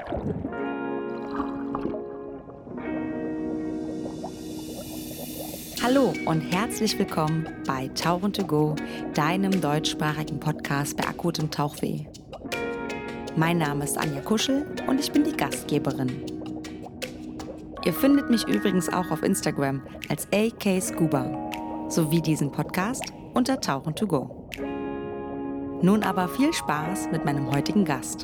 Hallo und herzlich willkommen bei Tauchen to go, deinem deutschsprachigen Podcast bei akutem Tauchweh. Mein Name ist Anja Kuschel und ich bin die Gastgeberin. Ihr findet mich übrigens auch auf Instagram als AK Scuba sowie diesen Podcast unter Tauchen to go. Nun aber viel Spaß mit meinem heutigen Gast.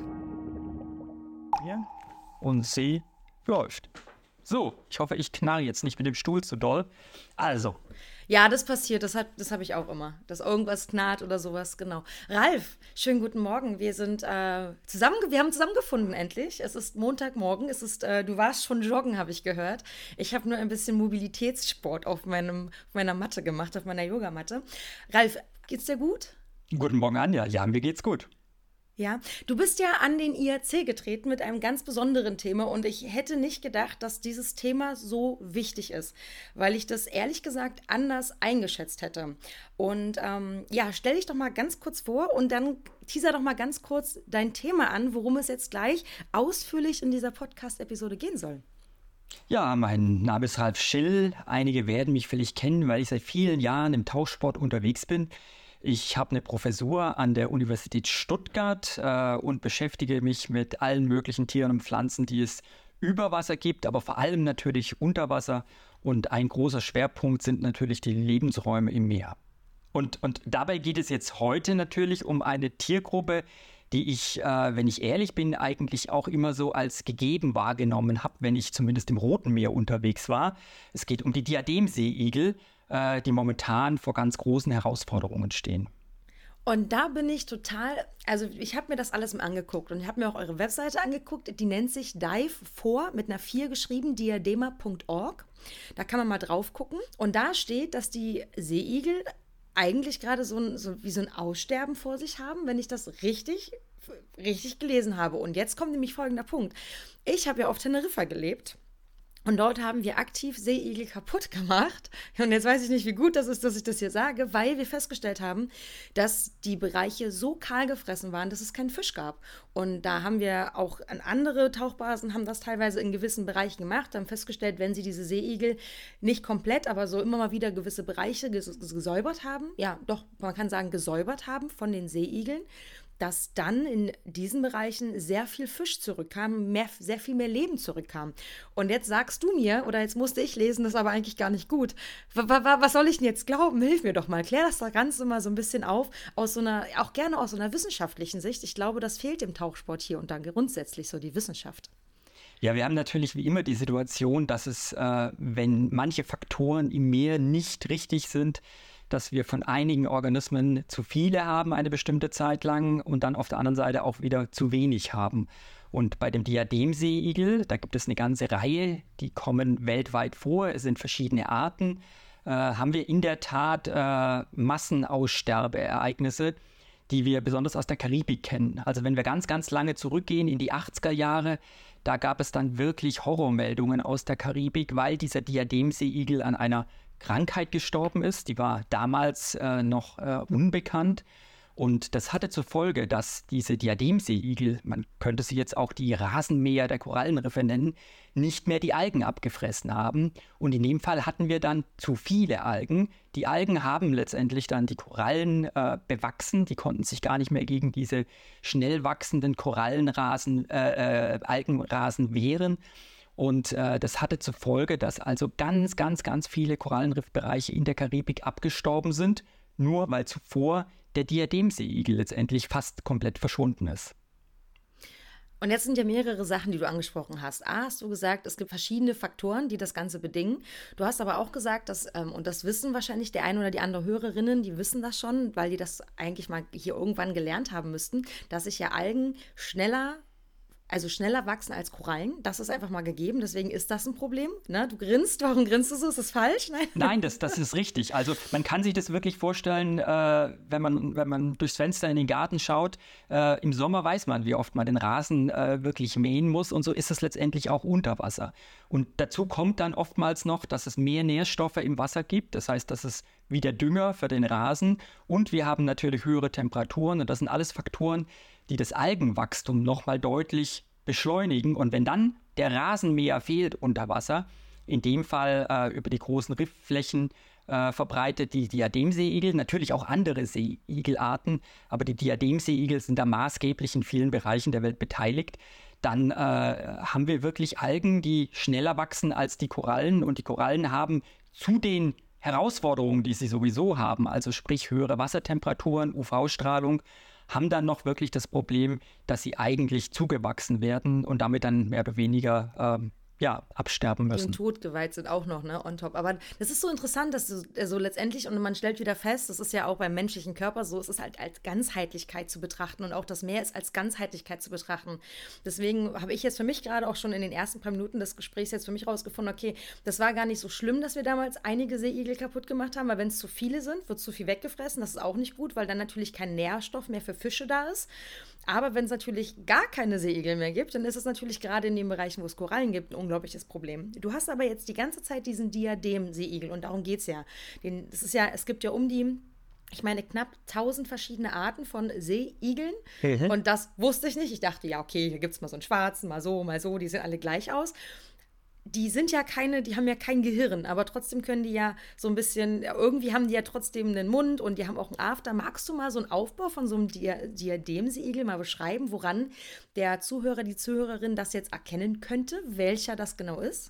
Und sie läuft. So, ich hoffe, ich knarre jetzt nicht mit dem Stuhl zu doll. Also. Ja, das passiert, das habe ich auch immer, dass irgendwas knarrt oder sowas, genau. Ralf, schönen guten Morgen, wir haben zusammengefunden endlich. Es ist Montagmorgen, du warst schon joggen, habe ich gehört. Ich habe nur ein bisschen Mobilitätssport auf meiner Matte gemacht, auf meiner Yogamatte. Ralf, geht's dir gut? Guten Morgen, Anja. Ja, mir geht's gut. Ja, du bist ja an den IAC getreten mit einem ganz besonderen Thema und ich hätte nicht gedacht, dass dieses Thema so wichtig ist, weil ich das ehrlich gesagt anders eingeschätzt hätte. Und stell dich doch mal ganz kurz vor und dann teaser doch mal ganz kurz dein Thema an, worum es jetzt gleich ausführlich in dieser Podcast-Episode gehen soll. Ja, mein Name ist Ralf Schill. Einige werden mich vielleicht kennen, weil ich seit vielen Jahren im Tauchsport unterwegs bin. Ich habe eine Professur an der Universität Stuttgart und beschäftige mich mit allen möglichen Tieren und Pflanzen, die es über Wasser gibt, aber vor allem natürlich unter Wasser. Und ein großer Schwerpunkt sind natürlich die Lebensräume im Meer. Und dabei geht es jetzt heute natürlich um eine Tiergruppe, die ich, wenn ich ehrlich bin, eigentlich auch immer so als gegeben wahrgenommen habe, wenn ich zumindest im Roten Meer unterwegs war. Es geht um die Diademseeigel, die momentan vor ganz großen Herausforderungen stehen. Und da bin ich ich habe mir das alles mal angeguckt und ich habe mir auch eure Webseite angeguckt, die nennt sich Dive4 mit einer 4 geschrieben, diadema.org. Da kann man mal drauf gucken und da steht, dass die Seeigel eigentlich gerade so wie so ein Aussterben vor sich haben, wenn ich das richtig gelesen habe. Und jetzt kommt nämlich folgender Punkt. Ich habe ja auf Teneriffa gelebt. Und dort haben wir aktiv Seeigel kaputt gemacht. Und jetzt weiß ich nicht, wie gut das ist, dass ich das hier sage, weil wir festgestellt haben, dass die Bereiche so kahl gefressen waren, dass es keinen Fisch gab. Und da haben wir auch an andere Tauchbasen, haben das teilweise in gewissen Bereichen gemacht, haben festgestellt, wenn sie diese Seeigel nicht komplett, aber so immer mal wieder gewisse Bereiche gesäubert haben, ja doch, man kann sagen gesäubert haben von den Seeigeln, dass dann in diesen Bereichen sehr viel Fisch zurückkam, sehr viel mehr Leben zurückkam. Und jetzt sagst du mir, oder jetzt musste ich lesen, das ist aber eigentlich gar nicht gut. Was soll ich denn jetzt glauben? Hilf mir doch mal. Klär das Ganze mal so ein bisschen auf, auch gerne aus so einer wissenschaftlichen Sicht. Ich glaube, das fehlt im Tauchsport hier und dann grundsätzlich so die Wissenschaft. Ja, wir haben natürlich wie immer die Situation, dass es, wenn manche Faktoren im Meer nicht richtig sind, dass wir von einigen Organismen zu viele haben eine bestimmte Zeit lang und dann auf der anderen Seite auch wieder zu wenig haben. Und bei dem Diademseeigel, da gibt es eine ganze Reihe, die kommen weltweit vor, es sind verschiedene Arten, haben wir in der Tat Massenaussterbeereignisse, die wir besonders aus der Karibik kennen. Also wenn wir ganz, ganz lange zurückgehen in die 80er Jahre, da gab es dann wirklich Horrormeldungen aus der Karibik, weil dieser Diademseeigel an einer Krankheit gestorben ist. Die war damals noch unbekannt. Und das hatte zur Folge, dass diese Diademseeigel, man könnte sie jetzt auch die Rasenmäher der Korallenriffe nennen, nicht mehr die Algen abgefressen haben. Und in dem Fall hatten wir dann zu viele Algen. Die Algen haben letztendlich dann die Korallen bewachsen. Die konnten sich gar nicht mehr gegen diese schnell wachsenden Algenrasen wehren. Und das hatte zur Folge, dass also ganz, ganz, ganz viele Korallenriffbereiche in der Karibik abgestorben sind, nur weil zuvor der Diademseeigel letztendlich fast komplett verschwunden ist. Und jetzt sind ja mehrere Sachen, die du angesprochen hast. Hast du gesagt, es gibt verschiedene Faktoren, die das Ganze bedingen. Du hast aber auch gesagt, dass, und das wissen wahrscheinlich der eine oder die andere Hörerinnen, die wissen das schon, weil die das eigentlich mal hier irgendwann gelernt haben müssten, dass sich ja Algen schneller wachsen als Korallen. Das ist einfach mal gegeben, deswegen ist das ein Problem. Ne? Du grinst, warum grinst du so? Ist das falsch? Nein, das ist richtig. Also man kann sich das wirklich vorstellen, wenn man durchs Fenster in den Garten schaut. Im Sommer weiß man, wie oft man den Rasen wirklich mähen muss und so ist es letztendlich auch unter Wasser. Und dazu kommt dann oftmals noch, dass es mehr Nährstoffe im Wasser gibt. Das heißt, dass es wie der Dünger für den Rasen und wir haben natürlich höhere Temperaturen und das sind alles Faktoren, die das Algenwachstum nochmal deutlich beschleunigen. Und wenn dann der Rasenmäher fehlt unter Wasser, in dem Fall über die großen Riffflächen verbreitet die Diademseeigel, natürlich auch andere Seeigelarten, aber die Diademseeigel sind da maßgeblich in vielen Bereichen der Welt beteiligt. Dann haben wir wirklich Algen, die schneller wachsen als die Korallen. Und die Korallen haben zu den Herausforderungen, die sie sowieso haben, also sprich höhere Wassertemperaturen, UV-Strahlung, haben dann noch wirklich das Problem, dass sie eigentlich zugewachsen werden und damit dann mehr oder weniger absterben müssen. Den Tod geweiht sind auch noch, ne, on top. Aber das ist so interessant, dass so letztendlich, und man stellt wieder fest, das ist ja auch beim menschlichen Körper so, es ist halt als Ganzheitlichkeit zu betrachten und auch das Meer ist als Ganzheitlichkeit zu betrachten. Deswegen habe ich jetzt für mich gerade auch schon in den ersten paar Minuten des Gesprächs jetzt für mich rausgefunden, okay, das war gar nicht so schlimm, dass wir damals einige Seeigel kaputt gemacht haben, weil wenn es zu viele sind, wird zu viel weggefressen. Das ist auch nicht gut, weil dann natürlich kein Nährstoff mehr für Fische da ist. Aber wenn es natürlich gar keine Seeigel mehr gibt, dann ist es natürlich gerade in den Bereichen, wo es Korallen gibt, ein unglaubliches Problem. Du hast aber jetzt die ganze Zeit diesen Diadem-Seeigel und darum geht es ja. Es gibt ja ich meine, knapp 1000 verschiedene Arten von Seeigeln. Und das wusste ich nicht. Ich dachte, ja, okay, hier gibt es mal so einen schwarzen, mal so, die sehen alle gleich aus. Die haben ja kein Gehirn, aber trotzdem können die ja so ein bisschen, irgendwie haben die ja trotzdem einen Mund und die haben auch einen After. Magst du mal so einen Aufbau von so einem Diademseeigel mal beschreiben, woran der Zuhörer, die Zuhörerin das jetzt erkennen könnte, welcher das genau ist?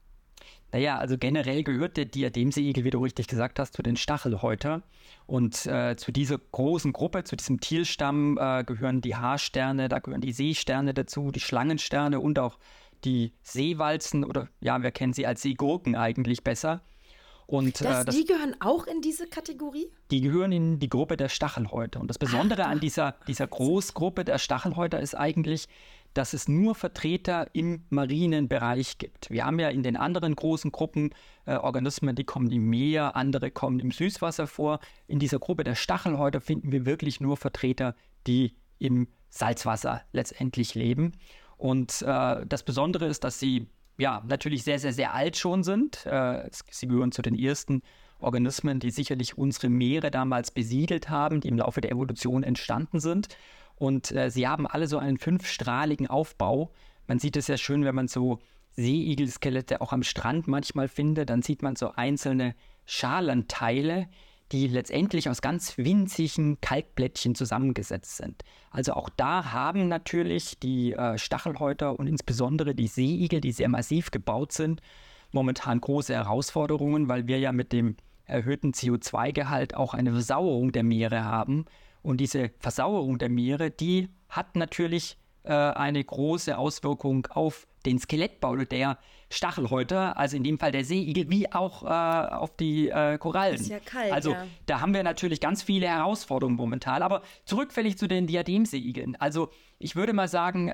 Naja, also generell gehört der Diademseeigel, wie du richtig gesagt hast, zu den Stachelhäutern. Und zu dieser großen Gruppe, zu diesem Thielstamm gehören die Haarsterne, da gehören die Seesterne dazu, die Schlangensterne und auch die Seewalzen oder ja, wir kennen sie als Seegurken eigentlich besser. Und, die gehören auch in diese Kategorie? Die gehören in die Gruppe der Stachelhäuter. Und das Besondere an dieser Großgruppe der Stachelhäuter ist eigentlich, dass es nur Vertreter im marinen Bereich gibt. Wir haben ja in den anderen großen Gruppen Organismen, die kommen im Meer, andere kommen im Süßwasser vor. In dieser Gruppe der Stachelhäuter finden wir wirklich nur Vertreter, die im Salzwasser letztendlich leben. Und das Besondere ist, dass sie natürlich sehr, sehr, sehr alt schon sind. Sie gehören zu den ersten Organismen, die sicherlich unsere Meere damals besiedelt haben, die im Laufe der Evolution entstanden sind. Und sie haben alle so einen 5-strahligen Aufbau. Man sieht es sehr schön, wenn man so Seeigelskelette auch am Strand manchmal findet. Dann sieht man so einzelne Schalenteile, die letztendlich aus ganz winzigen Kalkblättchen zusammengesetzt sind. Also auch da haben natürlich die Stachelhäuter und insbesondere die Seeigel, die sehr massiv gebaut sind, momentan große Herausforderungen, weil wir ja mit dem erhöhten CO2-Gehalt auch eine Versauerung der Meere haben. Und diese Versauerung der Meere, die hat natürlich eine große Auswirkung auf den Skelettbau der Stachelhäuter, also in dem Fall der Seeigel, wie auch auf die Korallen. Ist ja kalt, also da haben wir natürlich ganz viele Herausforderungen momentan. Aber zurückfällig zu den Diademseeigeln. Also ich würde mal sagen,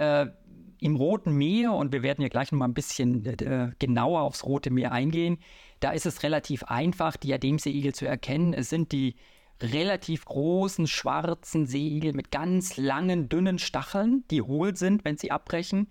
im Roten Meer, und wir werden ja gleich noch mal ein bisschen genauer aufs Rote Meer eingehen, da ist es relativ einfach, Diademseeigel zu erkennen. Es sind die relativ großen, schwarzen Seeigel mit ganz langen, dünnen Stacheln, die hohl sind, wenn sie abbrechen.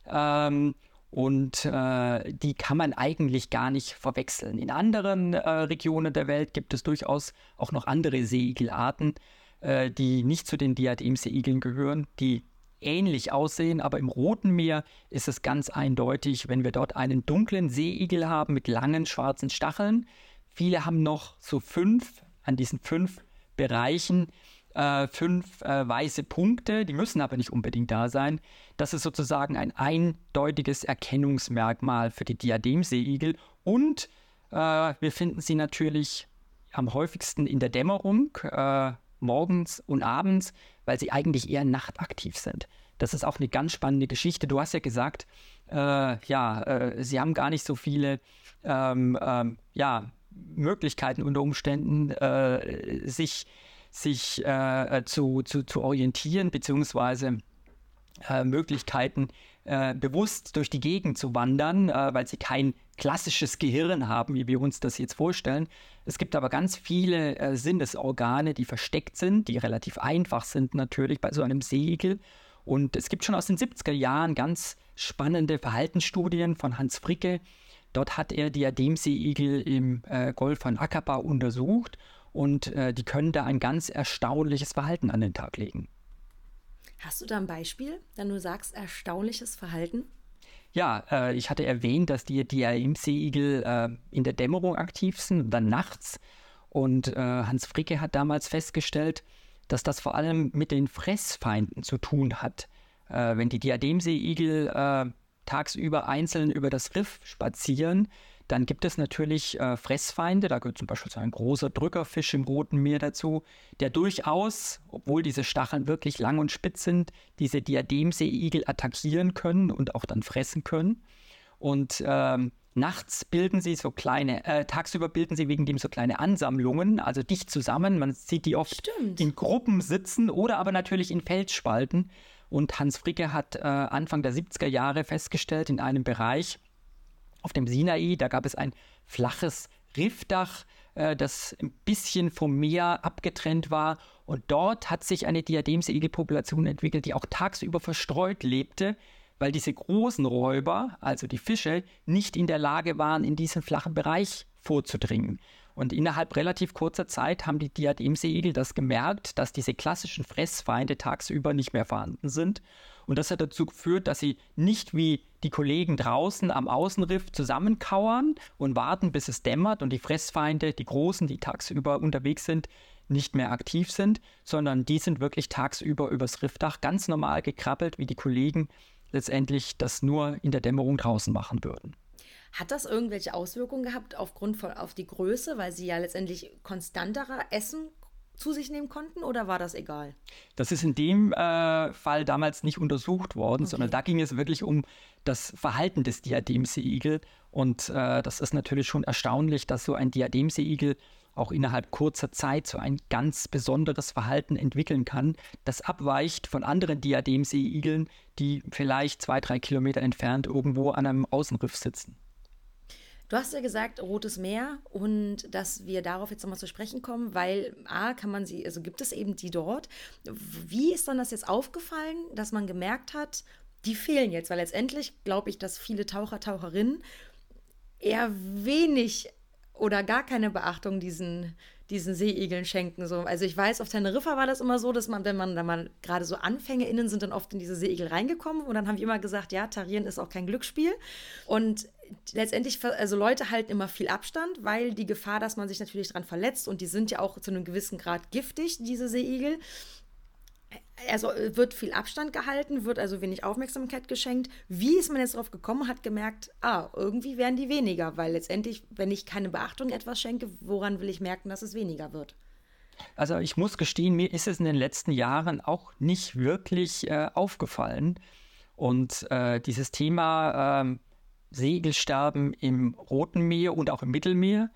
Die kann man eigentlich gar nicht verwechseln. In anderen Regionen der Welt gibt es durchaus auch noch andere Seeigelarten, die nicht zu den Diademseeigeln gehören, die ähnlich aussehen, aber im Roten Meer ist es ganz eindeutig, wenn wir dort einen dunklen Seeigel haben mit langen schwarzen Stacheln. Viele haben noch so an diesen 5 Bereichen 5 weiße Punkte, die müssen aber nicht unbedingt da sein. Das ist sozusagen ein eindeutiges Erkennungsmerkmal für die Diademseeigel. Und wir finden sie natürlich am häufigsten in der Dämmerung, morgens und abends, weil sie eigentlich eher nachtaktiv sind. Das ist auch eine ganz spannende Geschichte. Du hast ja gesagt, sie haben gar nicht so viele Möglichkeiten unter Umständen, sich zu orientieren, beziehungsweise Möglichkeiten, bewusst durch die Gegend zu wandern, weil sie kein klassisches Gehirn haben, wie wir uns das jetzt vorstellen. Es gibt aber ganz viele Sinnesorgane, die versteckt sind, die relativ einfach sind natürlich bei so einem Seeigel. Und es gibt schon aus den 70er Jahren ganz spannende Verhaltensstudien von Hans Fricke. Dort hat er Diademseeigel im Golf von Aqaba untersucht und die können da ein ganz erstaunliches Verhalten an den Tag legen. Hast du da ein Beispiel, wenn du sagst, erstaunliches Verhalten? Ja, ich hatte erwähnt, dass die Diadem-Seeigel in der Dämmerung aktiv sind und dann nachts. Und Hans Fricke hat damals festgestellt, dass das vor allem mit den Fressfeinden zu tun hat. Wenn die Diademseeigel tagsüber einzeln über das Riff spazieren, dann gibt es natürlich Fressfeinde. Da gehört zum Beispiel so ein großer Drückerfisch im Roten Meer dazu, der durchaus, obwohl diese Stacheln wirklich lang und spitz sind, diese Diademseeigel attackieren können und auch dann fressen können. Und nachts bilden sie so kleine, tagsüber bilden sie wegen dem so kleine Ansammlungen, also dicht zusammen. Man sieht die oft in Gruppen sitzen oder aber natürlich in Felsspalten. Und Hans Fricke hat Anfang der 70er Jahre festgestellt, in einem Bereich auf dem Sinai, da gab es ein flaches Riffdach, das ein bisschen vom Meer abgetrennt war. Und dort hat sich eine Diademseeigelpopulation entwickelt, die auch tagsüber verstreut lebte, weil diese großen Räuber, also die Fische, nicht in der Lage waren, in diesen flachen Bereich vorzudringen. Und innerhalb relativ kurzer Zeit haben die Diademseeigel das gemerkt, dass diese klassischen Fressfeinde tagsüber nicht mehr vorhanden sind. Und das hat dazu geführt, dass sie nicht wie die Kollegen draußen am Außenriff zusammenkauern und warten, bis es dämmert und die Fressfeinde, die Großen, die tagsüber unterwegs sind, nicht mehr aktiv sind, sondern die sind wirklich tagsüber übers Riffdach ganz normal gekrabbelt, wie die Kollegen letztendlich das nur in der Dämmerung draußen machen würden. Hat das irgendwelche Auswirkungen gehabt auf die Größe, weil sie ja letztendlich konstanterer Essen zu sich nehmen konnten, oder war das egal? Das ist in dem Fall damals nicht untersucht worden, sondern da ging es wirklich um das Verhalten des Diademseeigel. Und das ist natürlich schon erstaunlich, dass so ein Diademseeigel auch innerhalb kurzer Zeit so ein ganz besonderes Verhalten entwickeln kann, das abweicht von anderen Diademseeigeln, die vielleicht 2-3 Kilometer entfernt irgendwo an einem Außenriff sitzen. Du hast ja gesagt, Rotes Meer, und dass wir darauf jetzt nochmal zu sprechen kommen, weil also gibt es eben die dort. Wie ist dann das jetzt aufgefallen, dass man gemerkt hat, die fehlen jetzt? Weil letztendlich glaube ich, dass viele Taucher, Taucherinnen eher wenig oder gar keine Beachtung diesen Seeigeln schenken. So. Also ich weiß, auf Teneriffa war das immer so, dass man, wenn man da mal gerade so AnfängerInnen sind, dann oft in diese Seeigel reingekommen, und dann haben wir immer gesagt, ja, Tarieren ist auch kein Glücksspiel. Und letztendlich, also Leute halten immer viel Abstand, weil die Gefahr, dass man sich natürlich dran verletzt, und die sind ja auch zu einem gewissen Grad giftig, diese Seeigel. Also wird viel Abstand gehalten, wird also wenig Aufmerksamkeit geschenkt. Wie ist man jetzt darauf gekommen, hat gemerkt, irgendwie werden die weniger, weil letztendlich, wenn ich keine Beachtung etwas schenke, woran will ich merken, dass es weniger wird? Also ich muss gestehen, mir ist es in den letzten Jahren auch nicht wirklich aufgefallen. Und dieses Thema Seeigelsterben im Roten Meer und auch im Mittelmeer,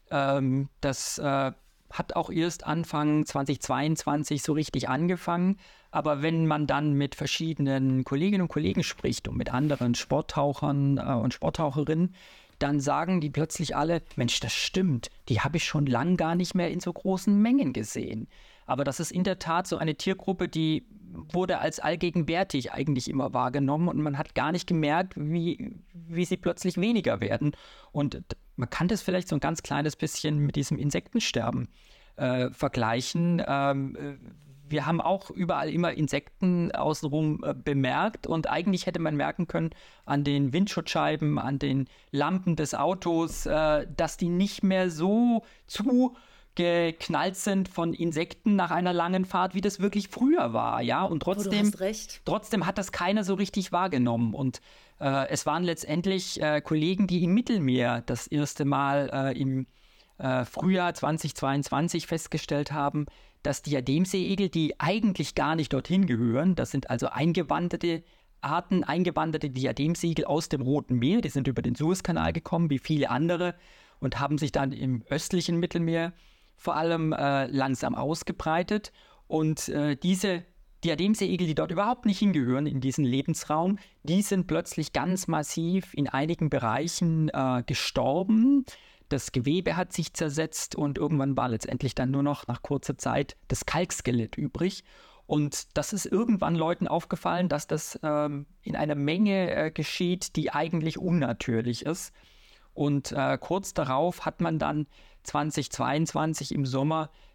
das hat auch erst Anfang 2022 so richtig angefangen. Aber wenn man dann mit verschiedenen Kolleginnen und Kollegen spricht und mit anderen Sporttauchern und Sporttaucherinnen, dann sagen die plötzlich alle, Mensch, das stimmt, die habe ich schon lang gar nicht mehr in so großen Mengen gesehen. Aber das ist in der Tat so eine Tiergruppe, die wurde als allgegenwärtig eigentlich immer wahrgenommen, und man hat gar nicht gemerkt, wie sie plötzlich weniger werden. Und man kann das vielleicht so ein ganz kleines bisschen mit diesem Insektensterben vergleichen. Wir haben auch überall immer Insekten außenrum bemerkt, und eigentlich hätte man merken können an den Windschutzscheiben, an den Lampen des Autos, dass die nicht mehr so geknallt sind von Insekten nach einer langen Fahrt, wie das wirklich früher war, ja, und du hast recht. Trotzdem hat das keiner so richtig wahrgenommen, und es waren letztendlich Kollegen, die im Mittelmeer das erste Mal im Frühjahr 2022 festgestellt haben, dass Diademseeigel, die eigentlich gar nicht dorthin gehören, das sind also eingewanderte Arten, eingewanderte Diademseeigel aus dem Roten Meer, die sind über den Suezkanal gekommen, wie viele andere, und haben sich dann im östlichen Mittelmeer vor allem langsam ausgebreitet. Und diese Diademseeigel, die dort überhaupt nicht hingehören in diesen Lebensraum, die sind plötzlich ganz massiv in einigen Bereichen gestorben. Das Gewebe hat sich zersetzt, und irgendwann war letztendlich dann nur noch nach kurzer Zeit das Kalkskelett übrig. Und das ist irgendwann Leuten aufgefallen, dass das in einer Menge geschieht, die eigentlich unnatürlich ist. Und kurz darauf hat man dann 2022 im Sommer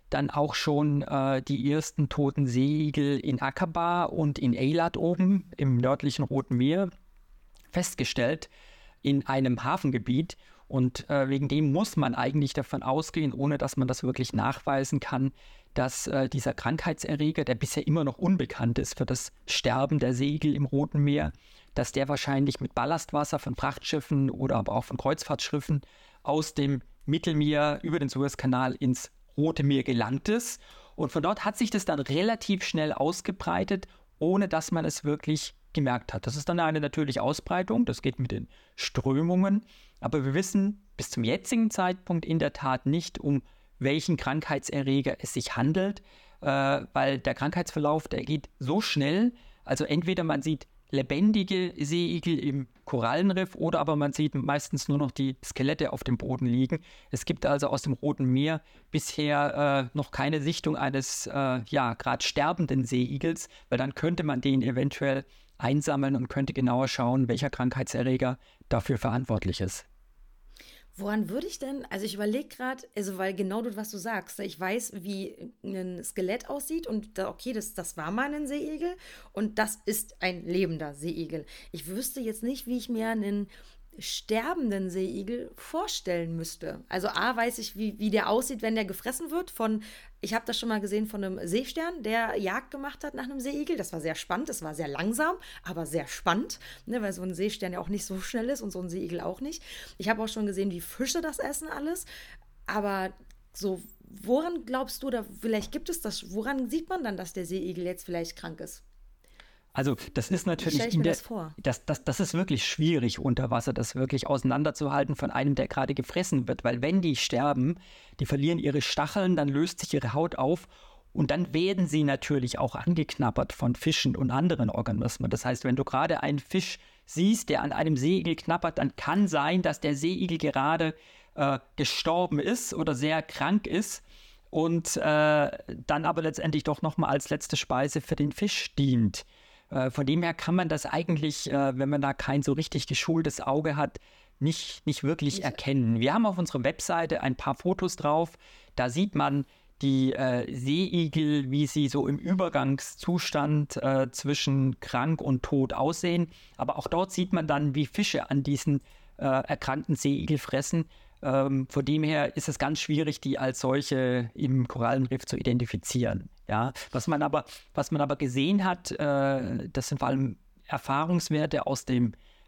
dann auch schon die ersten toten Seeigel in Aqaba und in Eilat oben im nördlichen Roten Meer festgestellt in einem Hafengebiet. Und wegen dem muss man eigentlich davon ausgehen, ohne dass man das wirklich nachweisen kann, dass dieser Krankheitserreger, der bisher immer noch unbekannt ist für das Sterben der Seeigel im Roten Meer, dass der wahrscheinlich mit Ballastwasser von Frachtschiffen oder aber auch von Kreuzfahrtschiffen aus dem Mittelmeer über den Suezkanal ins Rote Meer gelangt ist. Und von dort hat sich das dann relativ schnell ausgebreitet, ohne dass man es wirklich gemerkt hat. Das ist dann eine natürliche Ausbreitung, das geht mit den Strömungen, aber wir wissen bis zum jetzigen Zeitpunkt in der Tat nicht, um welchen Krankheitserreger es sich handelt, weil der Krankheitsverlauf, der geht so schnell, also entweder man sieht lebendige Seeigel im Korallenriff oder aber man sieht meistens nur noch die Skelette auf dem Boden liegen. Es gibt also aus dem Roten Meer bisher noch keine Sichtung eines gerade sterbenden Seeigels, weil dann könnte man den eventuell einsammeln und könnte genauer schauen, welcher Krankheitserreger dafür verantwortlich ist. Woran würde ich denn, also ich überlege gerade, also weil genau das, was du sagst, ich weiß, wie ein Skelett aussieht und okay, das war mal ein Seeigel und das ist ein lebender Seeigel. Ich wüsste jetzt nicht, wie ich mir einen sterbenden Seeigel vorstellen müsste. Also A, weiß ich, wie der aussieht, wenn der gefressen wird ich habe das schon mal gesehen von einem Seestern, der Jagd gemacht hat nach einem Seeigel. Das war sehr spannend, das war sehr langsam, aber sehr spannend, ne, weil so ein Seestern ja auch nicht so schnell ist und so ein Seeigel auch nicht. Ich habe auch schon gesehen, wie Fische das essen alles, aber so, woran glaubst du, oder vielleicht gibt es das, woran sieht man dann, dass der Seeigel jetzt vielleicht krank ist? Also das ist Wie natürlich stelle ich mir das vor? das ist wirklich schwierig unter Wasser, das wirklich auseinanderzuhalten von einem, der gerade gefressen wird, weil wenn die sterben, die verlieren ihre Stacheln, dann löst sich ihre Haut auf und dann werden sie natürlich auch angeknabbert von Fischen und anderen Organismen. Das heißt, wenn du gerade einen Fisch siehst, der an einem Seeigel knabbert, dann kann sein, dass der Seeigel gerade gestorben ist oder sehr krank ist und dann aber letztendlich doch nochmal als letzte Speise für den Fisch dient. Von dem her kann man das eigentlich, wenn man da kein so richtig geschultes Auge hat, nicht wirklich erkennen. Wir haben auf unserer Webseite ein paar Fotos drauf. Da sieht man die Seeigel, wie sie so im Übergangszustand zwischen krank und tot aussehen. Aber auch dort sieht man dann, wie Fische an diesen erkrankten Seeigel fressen. Von dem her ist es ganz schwierig, die als solche im Korallenriff zu identifizieren. Ja? Was man aber gesehen hat, das sind vor allem Erfahrungswerte aus dem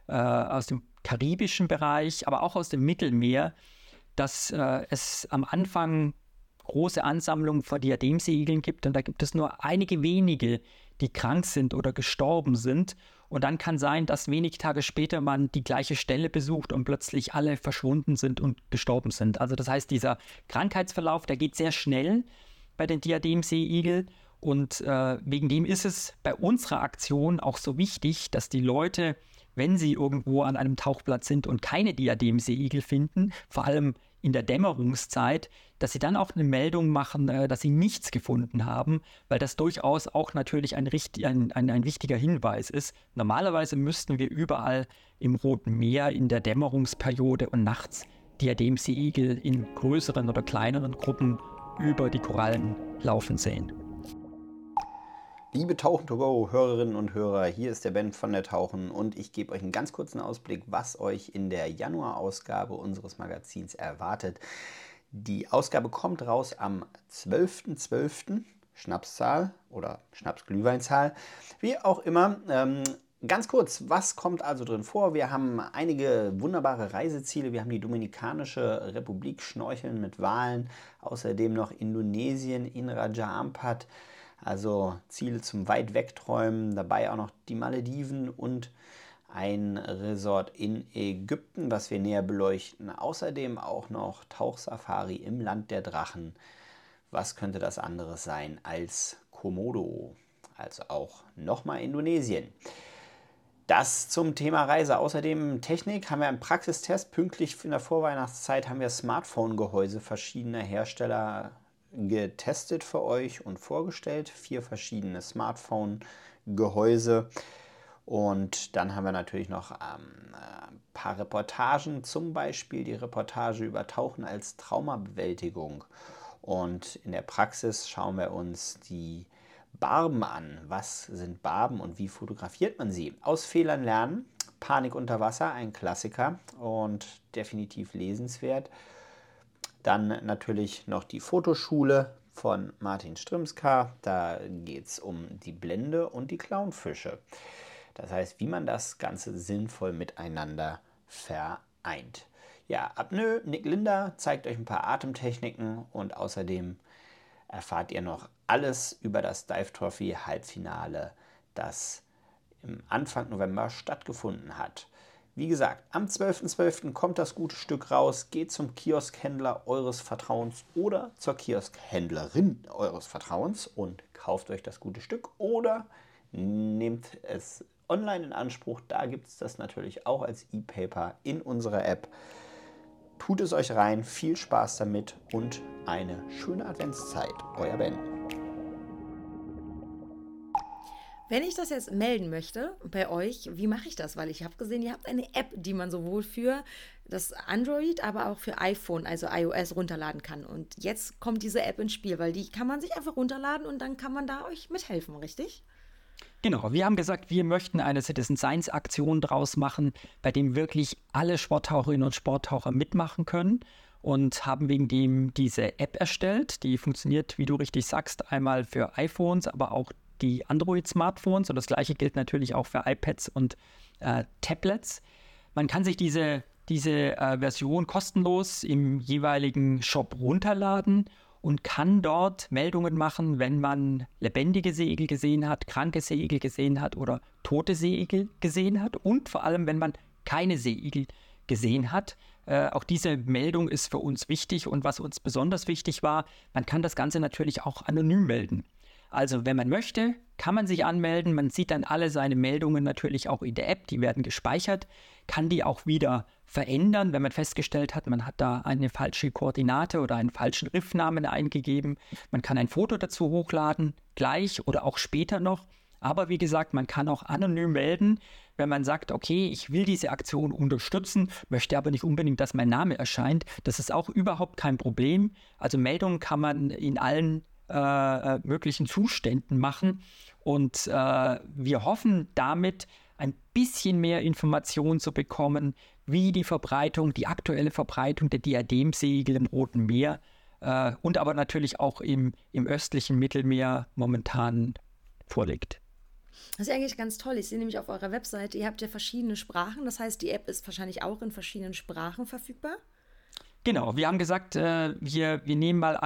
karibischen Bereich, aber auch aus dem Mittelmeer, dass es am Anfang große Ansammlungen von Diademseeigeln gibt und da gibt es nur einige wenige, die krank sind oder gestorben sind. Und dann kann sein, dass wenige Tage später man die gleiche Stelle besucht und plötzlich alle verschwunden sind und gestorben sind. Also das heißt, dieser Krankheitsverlauf, der geht sehr schnell bei den Diademseeigel. Und wegen dem ist es bei unserer Aktion auch so wichtig, dass die Leute, wenn sie irgendwo an einem Tauchplatz sind und keine Diademseeigel finden, vor allem in der Dämmerungszeit, dass sie dann auch eine Meldung machen, dass sie nichts gefunden haben, weil das durchaus auch natürlich ein wichtiger Hinweis ist. Normalerweise müssten wir überall im Roten Meer in der Dämmerungsperiode und nachts Diademseeigel in größeren oder kleineren Gruppen über die Korallen laufen sehen. Liebe Tauchen-to-go-Hörerinnen und Hörer, hier ist der Ben von der Tauchen und ich gebe euch einen ganz kurzen Ausblick, was euch in der Januarausgabe unseres Magazins erwartet. Die Ausgabe kommt raus am 12.12., Schnapszahl oder Schnapsglühweinzahl, wie auch immer. Ganz kurz, was kommt also drin vor? Wir haben einige wunderbare Reiseziele. Wir haben die Dominikanische Republik, Schnorcheln mit Walen, außerdem noch Indonesien in Raja Ampat. Also Ziele zum weit wegträumen, dabei auch noch die Malediven und ein Resort in Ägypten, was wir näher beleuchten. Außerdem auch noch Tauchsafari im Land der Drachen. Was könnte das anderes sein als Komodo? Also auch nochmal Indonesien. Das zum Thema Reise. Außerdem Technik haben wir einen Praxistest. Pünktlich in der Vorweihnachtszeit haben wir Smartphone-Gehäuse verschiedener Hersteller getestet für euch und vorgestellt. 4 verschiedene Smartphone-Gehäuse. Und dann haben wir natürlich noch ein paar Reportagen, zum Beispiel die Reportage über Tauchen als Traumabewältigung. Und in der Praxis schauen wir uns die Barben an. Was sind Barben und wie fotografiert man sie? Aus Fehlern lernen. Panik unter Wasser, ein Klassiker und definitiv lesenswert. Dann natürlich noch die Fotoschule von Martin Strymska. Da geht es um die Blende und die Clownfische. Das heißt, wie man das Ganze sinnvoll miteinander vereint. Ja, Apnoe, Nick Linder zeigt euch ein paar Atemtechniken und außerdem erfahrt ihr noch alles über das Dive Trophy Halbfinale, das im Anfang November stattgefunden hat. Wie gesagt, am 12.12. kommt das gute Stück raus. Geht zum Kioskhändler eures Vertrauens oder zur Kioskhändlerin eures Vertrauens und kauft euch das gute Stück oder nehmt es online in Anspruch. Da gibt es das natürlich auch als E-Paper in unserer App. Tut es euch rein, viel Spaß damit und eine schöne Adventszeit. Euer Ben. Wenn ich das jetzt melden möchte bei euch, wie mache ich das? Weil ich habe gesehen, ihr habt eine App, die man sowohl für das Android, aber auch für iPhone, also iOS, runterladen kann. Und jetzt kommt diese App ins Spiel, weil die kann man sich einfach runterladen und dann kann man da euch mithelfen, richtig? Genau, wir haben gesagt, wir möchten eine Citizen Science Aktion draus machen, bei dem wirklich alle Sporttaucherinnen und Sporttaucher mitmachen können und haben wegen dem diese App erstellt. Die funktioniert, wie du richtig sagst, einmal für iPhones, aber auch die Android-Smartphones und das gleiche gilt natürlich auch für iPads und Tablets. Man kann sich diese Version kostenlos im jeweiligen Shop runterladen und kann dort Meldungen machen, wenn man lebendige Seeigel gesehen hat, kranke Seeigel gesehen hat oder tote Seeigel gesehen hat und vor allem, wenn man keine Seeigel gesehen hat. Auch diese Meldung ist für uns wichtig und was uns besonders wichtig war, man kann das Ganze natürlich auch anonym melden. Also wenn man möchte, kann man sich anmelden. Man sieht dann alle seine Meldungen natürlich auch in der App. Die werden gespeichert, kann die auch wieder verändern, wenn man festgestellt hat, man hat da eine falsche Koordinate oder einen falschen Riffnamen eingegeben. Man kann ein Foto dazu hochladen, gleich oder auch später noch. Aber wie gesagt, man kann auch anonym melden, wenn man sagt, okay, ich will diese Aktion unterstützen, möchte aber nicht unbedingt, dass mein Name erscheint. Das ist auch überhaupt kein Problem. Also Meldungen kann man in allen möglichen Zuständen machen und wir hoffen damit ein bisschen mehr Informationen zu bekommen, wie die aktuelle Verbreitung der Diademseeigel im Roten Meer und aber natürlich auch im östlichen Mittelmeer momentan vorliegt. Das ist eigentlich ganz toll. Ich sehe nämlich auf eurer Webseite, ihr habt ja verschiedene Sprachen. Das heißt, die App ist wahrscheinlich auch in verschiedenen Sprachen verfügbar. Genau, wir haben gesagt, wir nehmen mal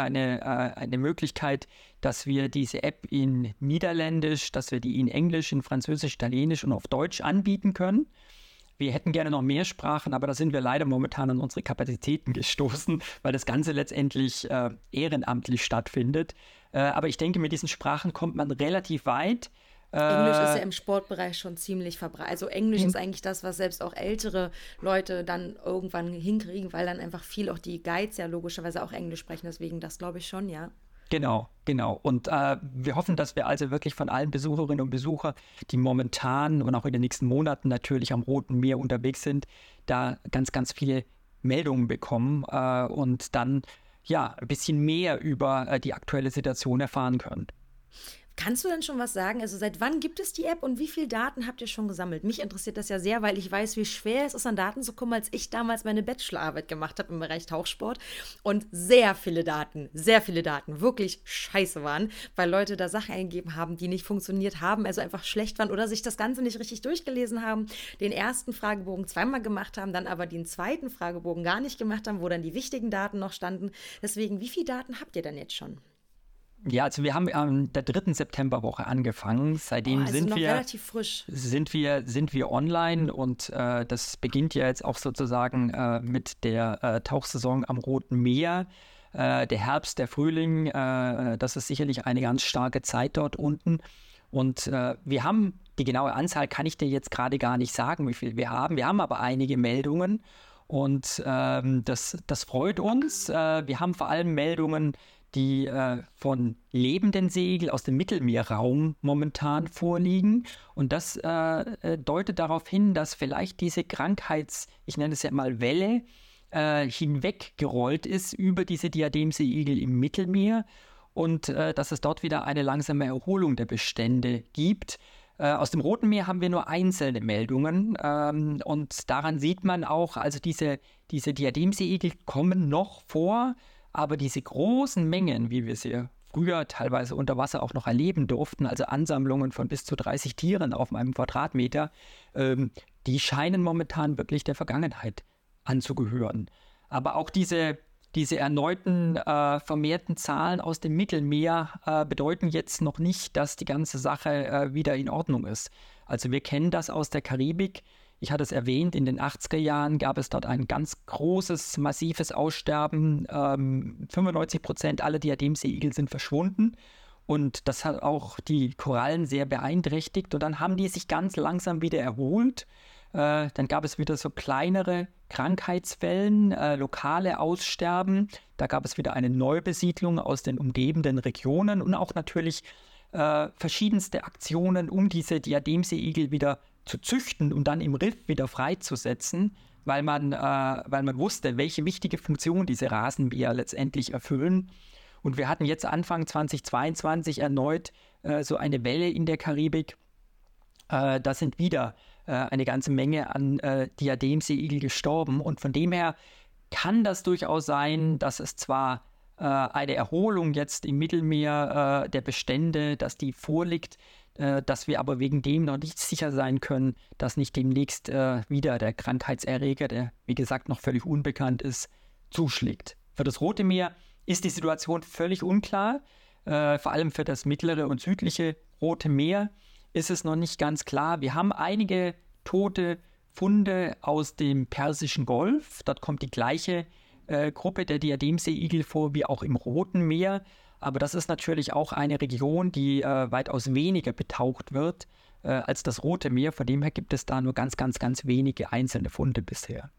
eine Möglichkeit, dass wir diese App in Niederländisch, dass wir die in Englisch, in Französisch, Italienisch und auf Deutsch anbieten können. Wir hätten gerne noch mehr Sprachen, aber da sind wir leider momentan an unsere Kapazitäten gestoßen, weil das Ganze letztendlich ehrenamtlich stattfindet. Aber ich denke, mit diesen Sprachen kommt man relativ weit. Englisch ist ja im Sportbereich schon ziemlich verbreitet. Also Englisch ist eigentlich das, was selbst auch ältere Leute dann irgendwann hinkriegen, weil dann einfach viel auch die Guides ja logischerweise auch Englisch sprechen. Deswegen das glaube ich schon, ja. Genau. Und wir hoffen, dass wir also wirklich von allen Besucherinnen und Besuchern, die momentan und auch in den nächsten Monaten natürlich am Roten Meer unterwegs sind, da ganz, ganz viele Meldungen bekommen und dann ja ein bisschen mehr über die aktuelle Situation erfahren können. Kannst du denn schon was sagen? Also seit wann gibt es die App und wie viele Daten habt ihr schon gesammelt? Mich interessiert das ja sehr, weil ich weiß, wie schwer es ist, an Daten zu kommen, als ich damals meine Bachelorarbeit gemacht habe im Bereich Tauchsport und sehr viele Daten, wirklich scheiße waren, weil Leute da Sachen eingegeben haben, die nicht funktioniert haben, also einfach schlecht waren oder sich das Ganze nicht richtig durchgelesen haben, den ersten Fragebogen zweimal gemacht haben, dann aber den zweiten Fragebogen gar nicht gemacht haben, wo dann die wichtigen Daten noch standen. Deswegen, wie viele Daten habt ihr denn jetzt schon? Ja, also wir haben an der 3. Septemberwoche angefangen. Seitdem also sind noch wir relativ frisch. Sind wir online und das beginnt ja jetzt auch sozusagen mit der Tauchsaison am Roten Meer. Der Herbst, der Frühling, das ist sicherlich eine ganz starke Zeit dort unten. Und wir haben, die genaue Anzahl kann ich dir jetzt gerade gar nicht sagen, wie viel wir haben. Wir haben aber einige Meldungen und das freut uns. Wir haben vor allem Meldungen, die von lebenden Seeigel aus dem Mittelmeerraum momentan vorliegen. Und das deutet darauf hin, dass vielleicht diese ich nenne es ja mal Welle, hinweggerollt ist über diese Diademseeigel im Mittelmeer und dass es dort wieder eine langsame Erholung der Bestände gibt. Aus dem Roten Meer haben wir nur einzelne Meldungen und daran sieht man auch, also diese Diademseeigel kommen noch vor, aber diese großen Mengen, wie wir sie früher teilweise unter Wasser auch noch erleben durften, also Ansammlungen von bis zu 30 Tieren auf einem Quadratmeter, die scheinen momentan wirklich der Vergangenheit anzugehören. Aber auch diese erneuten vermehrten Zahlen aus dem Mittelmeer bedeuten jetzt noch nicht, dass die ganze Sache wieder in Ordnung ist. Also wir kennen das aus der Karibik. Ich hatte es erwähnt, in den 80er Jahren gab es dort ein ganz großes, massives Aussterben. 95% aller Diademseeigel sind verschwunden. Und das hat auch die Korallen sehr beeinträchtigt. Und dann haben die sich ganz langsam wieder erholt. Dann gab es wieder so kleinere Krankheitswellen, lokale Aussterben. Da gab es wieder eine Neubesiedlung aus den umgebenden Regionen und auch natürlich verschiedenste Aktionen, um diese Diademseeigel wieder zu züchten und dann im Riff wieder freizusetzen, weil man wusste, welche wichtige Funktion diese Rasenmäher letztendlich erfüllen. Und wir hatten jetzt Anfang 2022 erneut so eine Welle in der Karibik. Da sind wieder eine ganze Menge an Diademseeigel gestorben. Und von dem her kann das durchaus sein, dass es zwar eine Erholung jetzt im Mittelmeer der Bestände, dass die vorliegt, dass wir aber wegen dem noch nicht sicher sein können, dass nicht demnächst wieder der Krankheitserreger, der wie gesagt noch völlig unbekannt ist, zuschlägt. Für das Rote Meer ist die Situation völlig unklar. Vor allem für das mittlere und südliche Rote Meer ist es noch nicht ganz klar. Wir haben einige tote Funde aus dem Persischen Golf. Dort kommt die gleiche Gruppe der Diademseeigel vor wie auch im Roten Meer. Aber das ist natürlich auch eine Region, die weitaus weniger betaucht wird als das Rote Meer. Von dem her gibt es da nur ganz, ganz, ganz wenige einzelne Funde bisher.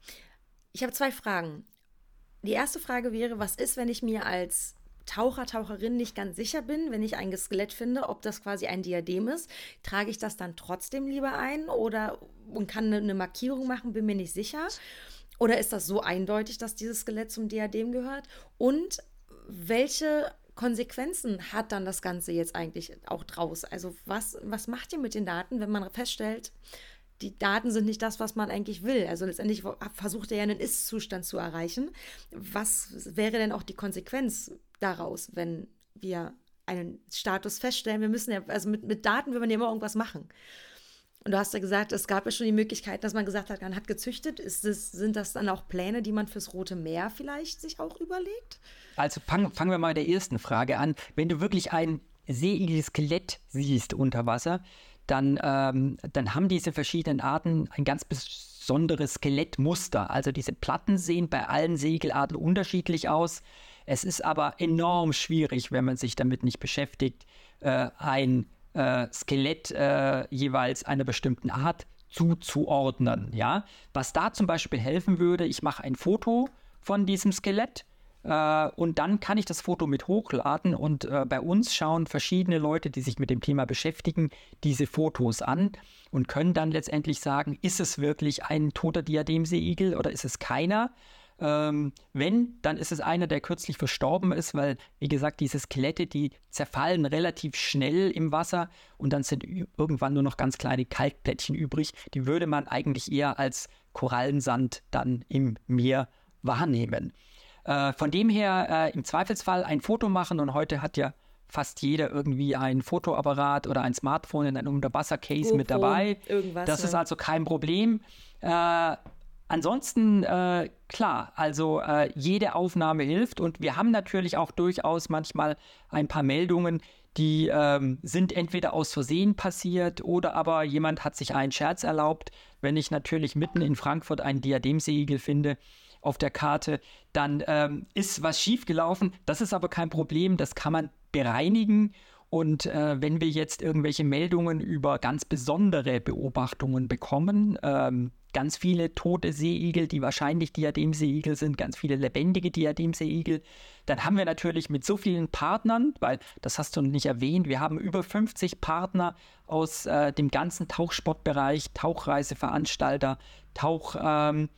Ich habe 2 Fragen. Die erste Frage wäre, was ist, wenn ich mir als Taucher, Taucherin nicht ganz sicher bin, wenn ich ein Skelett finde, ob das quasi ein Diadem ist, trage ich das dann trotzdem lieber ein und kann eine Markierung machen, bin mir nicht sicher? Oder ist das so eindeutig, dass dieses Skelett zum Diadem gehört? Und welche Konsequenzen hat dann das Ganze jetzt eigentlich auch draus? Also was macht ihr mit den Daten, wenn man feststellt, die Daten sind nicht das, was man eigentlich will? Also letztendlich versucht er ja einen Ist-Zustand zu erreichen. Was wäre denn auch die Konsequenz daraus, wenn wir einen Status feststellen? Wir müssen ja, also mit Daten will man ja immer irgendwas machen. Und du hast ja gesagt, es gab ja schon die Möglichkeit, dass man gesagt hat, man hat gezüchtet. Sind das dann auch Pläne, die man fürs Rote Meer vielleicht sich auch überlegt? Also fangen wir mal mit der ersten Frage an. Wenn du wirklich ein Seeigel-Skelett siehst unter Wasser, dann haben diese verschiedenen Arten ein ganz besonderes Skelettmuster. Also diese Platten sehen bei allen Seeigelarten unterschiedlich aus. Es ist aber enorm schwierig, wenn man sich damit nicht beschäftigt, ein Skelett jeweils einer bestimmten Art zuzuordnen. Ja? Was da zum Beispiel helfen würde, ich mache ein Foto von diesem Skelett und dann kann ich das Foto mit hochladen und bei uns schauen verschiedene Leute, die sich mit dem Thema beschäftigen, diese Fotos an und können dann letztendlich sagen, ist es wirklich ein toter Diademseeigel oder ist es keiner? Wenn, dann ist es einer, der kürzlich verstorben ist, weil, wie gesagt, diese Skelette, die zerfallen relativ schnell im Wasser und dann sind irgendwann nur noch ganz kleine Kalkplättchen übrig. Die würde man eigentlich eher als Korallensand dann im Meer wahrnehmen. Von dem her im Zweifelsfall ein Foto machen und heute hat ja fast jeder irgendwie ein Fotoapparat oder ein Smartphone in einem Unterwasser-Case mit dabei. Das ist also kein Problem. Ansonsten, klar, also jede Aufnahme hilft und wir haben natürlich auch durchaus manchmal ein paar Meldungen, die sind entweder aus Versehen passiert oder aber jemand hat sich einen Scherz erlaubt. Wenn ich natürlich mitten in Frankfurt einen Diademseeigel finde auf der Karte, dann ist was schiefgelaufen. Das ist aber kein Problem, das kann man bereinigen. Und wenn wir jetzt irgendwelche Meldungen über ganz besondere Beobachtungen bekommen, ganz viele tote Seeigel, die wahrscheinlich Diademseeigel sind, ganz viele lebendige Diademseeigel, dann haben wir natürlich mit so vielen Partnern, weil das hast du noch nicht erwähnt, wir haben über 50 Partner aus dem ganzen Tauchsportbereich, Tauchreiseveranstalter,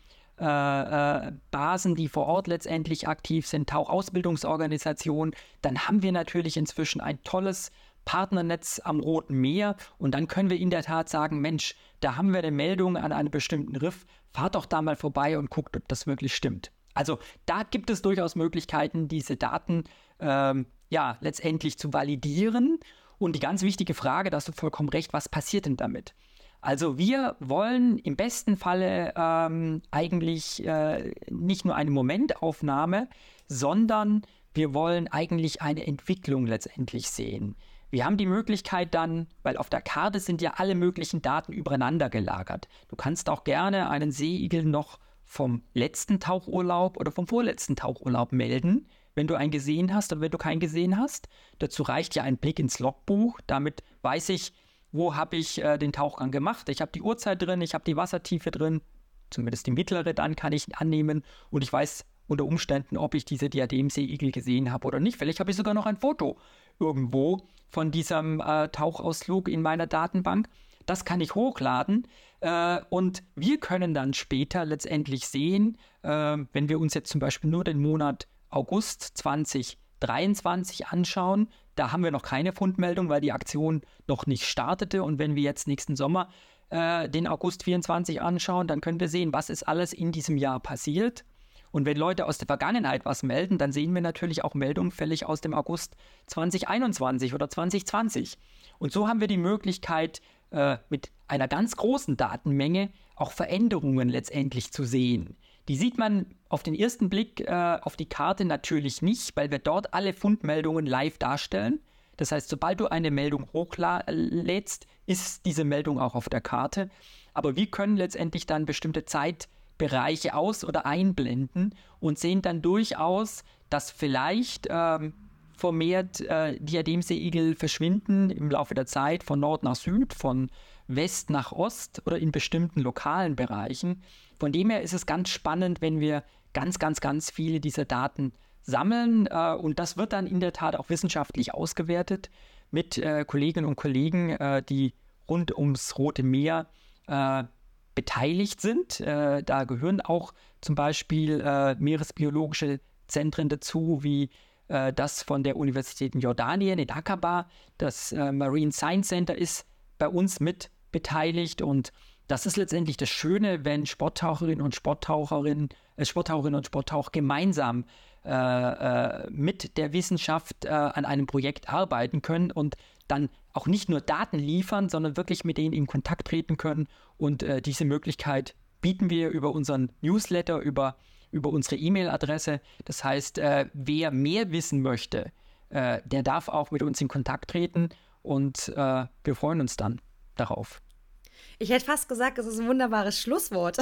Basen, die vor Ort letztendlich aktiv sind, Tauchausbildungsorganisationen, dann haben wir natürlich inzwischen ein tolles Partnernetz am Roten Meer und dann können wir in der Tat sagen, Mensch, da haben wir eine Meldung an einem bestimmten Riff, fahrt doch da mal vorbei und guckt, ob das wirklich stimmt. Also da gibt es durchaus Möglichkeiten, diese Daten letztendlich zu validieren. Und die ganz wichtige Frage, da hast du vollkommen recht, was passiert denn damit? Also wir wollen im besten Falle eigentlich nicht nur eine Momentaufnahme, sondern wir wollen eigentlich eine Entwicklung letztendlich sehen. Wir haben die Möglichkeit dann, weil auf der Karte sind ja alle möglichen Daten übereinander gelagert. Du kannst auch gerne einen Seeigel noch vom letzten Tauchurlaub oder vom vorletzten Tauchurlaub melden, wenn du einen gesehen hast oder wenn du keinen gesehen hast. Dazu reicht ja ein Blick ins Logbuch. Damit weiß ich, wo habe ich den Tauchgang gemacht. Ich habe die Uhrzeit drin, ich habe die Wassertiefe drin, zumindest die mittlere dann kann ich annehmen. Und ich weiß unter Umständen, ob ich diese Diademseeigel gesehen habe oder nicht. Vielleicht habe ich sogar noch ein Foto irgendwo von diesem Tauchausflug in meiner Datenbank. Das kann ich hochladen und wir können dann später letztendlich sehen, wenn wir uns jetzt zum Beispiel nur den Monat August 2023 anschauen, da haben wir noch keine Fundmeldung, weil die Aktion noch nicht startete. Und wenn wir jetzt nächsten Sommer den August 24 anschauen, dann können wir sehen, was ist alles in diesem Jahr passiert. Und wenn Leute aus der Vergangenheit was melden, dann sehen wir natürlich auch Meldungen fällig aus dem August 2021 oder 2020. Und so haben wir die Möglichkeit, mit einer ganz großen Datenmenge auch Veränderungen letztendlich zu sehen. Die sieht man auf den ersten Blick auf die Karte natürlich nicht, weil wir dort alle Fundmeldungen live darstellen. Das heißt, sobald du eine Meldung hochlädst, ist diese Meldung auch auf der Karte. Aber wir können letztendlich dann bestimmte Zeitbereiche aus- oder einblenden und sehen dann durchaus, dass vielleicht vermehrt Diademseeigel verschwinden im Laufe der Zeit von Nord nach Süd, von West nach Ost oder in bestimmten lokalen Bereichen. Von dem her ist es ganz spannend, wenn wir ganz, ganz, ganz viele dieser Daten sammeln und das wird dann in der Tat auch wissenschaftlich ausgewertet mit Kolleginnen und Kollegen, die rund ums Rote Meer beteiligt sind. Da gehören auch zum Beispiel meeresbiologische Zentren dazu, wie das von der Universität in Jordanien in Aqaba. Das Marine Science Center ist bei uns mit beteiligt und das ist letztendlich das Schöne, wenn Sporttaucherinnen und Sporttaucher gemeinsam mit der Wissenschaft an einem Projekt arbeiten können und dann auch nicht nur Daten liefern, sondern wirklich mit denen in Kontakt treten können. Und diese Möglichkeit bieten wir über unseren Newsletter, über unsere E-Mail-Adresse. Das heißt, wer mehr wissen möchte, der darf auch mit uns in Kontakt treten und wir freuen uns dann darauf. Ich hätte fast gesagt, es ist ein wunderbares Schlusswort.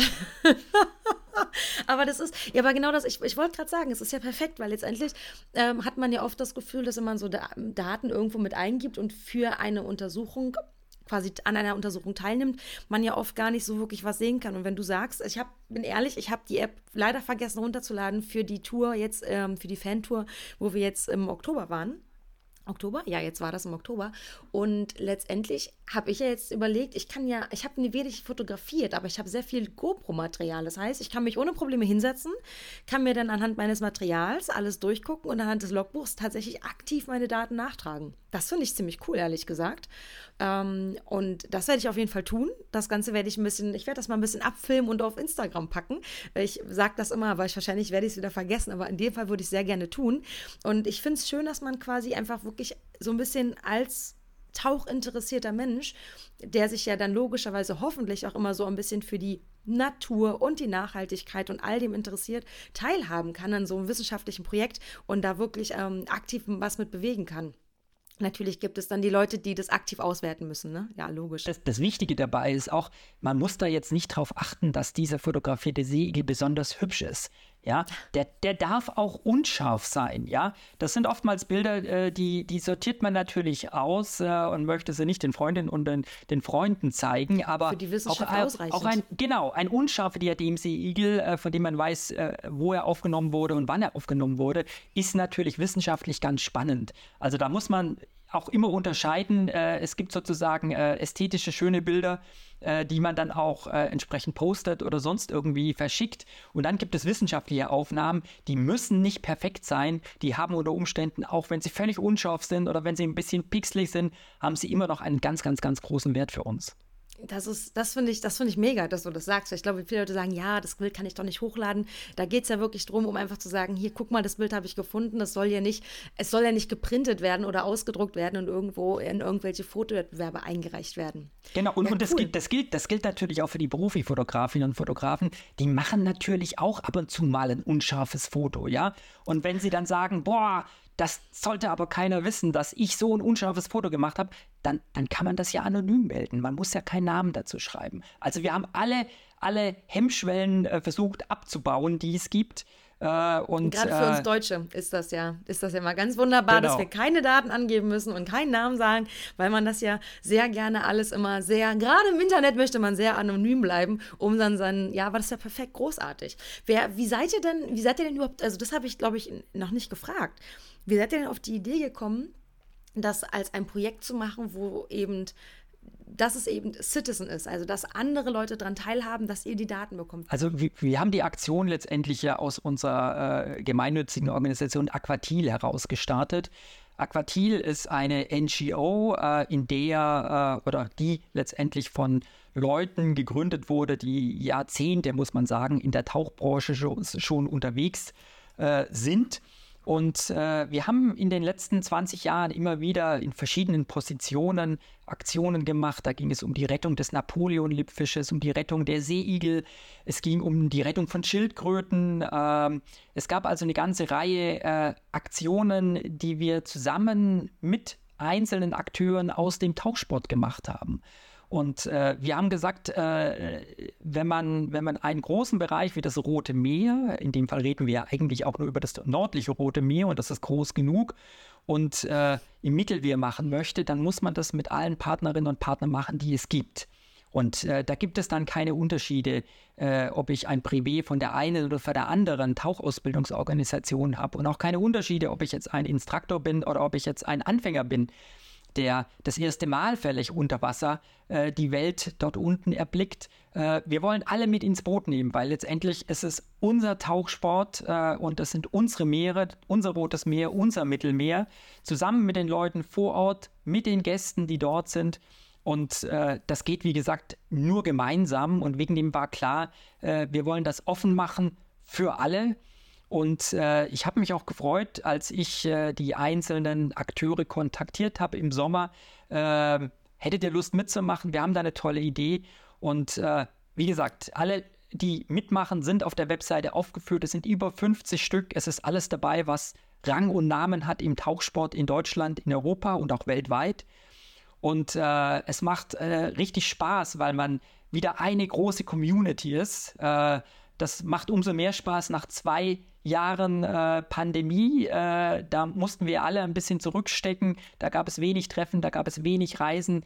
Aber das ist, ja, aber genau das, ich wollte gerade sagen, es ist ja perfekt, weil letztendlich hat man ja oft das Gefühl, dass wenn man so Daten irgendwo mit eingibt und für eine Untersuchung quasi an einer Untersuchung teilnimmt, man ja oft gar nicht so wirklich was sehen kann. Und wenn du sagst, bin ehrlich, ich habe die App leider vergessen runterzuladen für die Tour jetzt, für die Fantour, wo wir jetzt im Oktober waren. Oktober? Ja, jetzt war das im Oktober. Und letztendlich habe ich ja jetzt überlegt, ich habe nie wenig fotografiert, aber ich habe sehr viel GoPro-Material. Das heißt, ich kann mich ohne Probleme hinsetzen, kann mir dann anhand meines Materials alles durchgucken und anhand des Logbuchs tatsächlich aktiv meine Daten nachtragen. Das finde ich ziemlich cool, ehrlich gesagt. Und das werde ich auf jeden Fall tun. Das Ganze werde ich werde das mal ein bisschen abfilmen und auf Instagram packen. Ich sage das immer, weil wahrscheinlich werde ich es wieder vergessen, aber in dem Fall würde ich es sehr gerne tun. Und ich finde es schön, dass man quasi einfach wirklich so ein bisschen als tauchinteressierter Mensch, der sich ja dann logischerweise hoffentlich auch immer so ein bisschen für die Natur und die Nachhaltigkeit und all dem interessiert, teilhaben kann an so einem wissenschaftlichen Projekt und da wirklich aktiv was mit bewegen kann. Natürlich gibt es dann die Leute, die das aktiv auswerten müssen, ne? Ja, logisch. Das Wichtige dabei ist auch, man muss da jetzt nicht darauf achten, dass dieser fotografierte Seeigel besonders hübsch ist. Ja, der darf auch unscharf sein, ja. Das sind oftmals Bilder, die sortiert man natürlich aus und möchte sie nicht den Freundinnen und den Freunden zeigen, aber für die Wissenschaft ausreichend. Auch ein unscharfer Diademseeigel, von dem man weiß, wo er aufgenommen wurde und wann er aufgenommen wurde, ist natürlich wissenschaftlich ganz spannend. Also da muss man auch immer unterscheiden. Es gibt sozusagen ästhetische, schöne Bilder, die man dann auch entsprechend postet oder sonst irgendwie verschickt. Und dann gibt es wissenschaftliche Aufnahmen, die müssen nicht perfekt sein. Die haben unter Umständen, auch wenn sie völlig unscharf sind oder wenn sie ein bisschen pixelig sind, haben sie immer noch einen ganz, ganz, ganz großen Wert für uns. Das finde ich mega, dass du das sagst. Ich glaube, viele Leute sagen, ja, das Bild kann ich doch nicht hochladen. Da geht es ja wirklich drum, um einfach zu sagen, hier, guck mal, das Bild habe ich gefunden. Es soll ja nicht geprintet werden oder ausgedruckt werden und irgendwo in irgendwelche Fotowettbewerbe eingereicht werden. Genau, und, Ja, und cool. das gilt natürlich auch für die Profifotografinnen und Fotografen. Die machen natürlich auch ab und zu mal ein unscharfes Foto, ja. Und wenn sie dann sagen, boah, das sollte aber keiner wissen, dass ich so ein unscharfes Foto gemacht habe, dann kann man das ja anonym melden. Man muss ja keinen Namen dazu schreiben. Also wir haben alle Hemmschwellen versucht abzubauen, die es gibt. Und gerade für uns Deutsche ist das ja mal ganz wunderbar, dass Genau. wir keine Daten angeben müssen und keinen Namen sagen, weil man das ja sehr gerne alles immer gerade im Internet möchte man sehr anonym bleiben, um dann aber das ist ja perfekt großartig. Wie seid ihr denn überhaupt, also das habe ich, glaube ich, noch nicht gefragt. Wie seid ihr denn auf die Idee gekommen, das als ein Projekt zu machen, dass es eben Citizen ist, also dass andere Leute daran teilhaben, dass ihr die Daten bekommt? Also wir haben die Aktion letztendlich ja aus unserer gemeinnützigen Organisation Aquatil heraus gestartet. Aquatil ist eine NGO, die letztendlich von Leuten gegründet wurde, die Jahrzehnte, muss man sagen, in der Tauchbranche schon unterwegs sind. Und wir haben in den letzten 20 Jahren immer wieder in verschiedenen Positionen Aktionen gemacht. Da ging es um die Rettung des Napoleon-Lippfisches, um die Rettung der Seeigel. Es ging um die Rettung von Schildkröten. Es gab also eine ganze Reihe Aktionen, die wir zusammen mit einzelnen Akteuren aus dem Tauchsport gemacht haben. Und wir haben gesagt, wenn man einen großen Bereich wie das Rote Meer, in dem Fall reden wir ja eigentlich auch nur über das nördliche Rote Meer und das ist groß genug, und im Mittelmeer machen möchte, dann muss man das mit allen Partnerinnen und Partnern machen, die es gibt. Und da gibt es dann keine Unterschiede, ob ich ein Privé von der einen oder von der anderen Tauchausbildungsorganisation habe, und auch keine Unterschiede, ob ich jetzt ein Instruktor bin oder ob ich jetzt ein Anfänger bin, der das erste Mal völlig unter Wasser die Welt dort unten erblickt. Wir wollen alle mit ins Boot nehmen, weil letztendlich ist es unser Tauchsport und das sind unsere Meere, unser Rotes Meer, unser Mittelmeer, zusammen mit den Leuten vor Ort, mit den Gästen, die dort sind. Und das geht, wie gesagt, nur gemeinsam. Und wegen dem war klar, wir wollen das offen machen für alle. Und ich habe mich auch gefreut, als ich die einzelnen Akteure kontaktiert habe im Sommer. Hättet ihr Lust mitzumachen? Wir haben da eine tolle Idee. Und wie gesagt, alle, die mitmachen, sind auf der Webseite aufgeführt. Es sind über 50 Stück. Es ist alles dabei, was Rang und Namen hat im Tauchsport in Deutschland, in Europa und auch weltweit. Und es macht richtig Spaß, weil man wieder eine große Community ist. Das macht umso mehr Spaß nach 2 Jahren Pandemie. Da mussten wir alle ein bisschen zurückstecken. Da gab es wenig Treffen, da gab es wenig Reisen.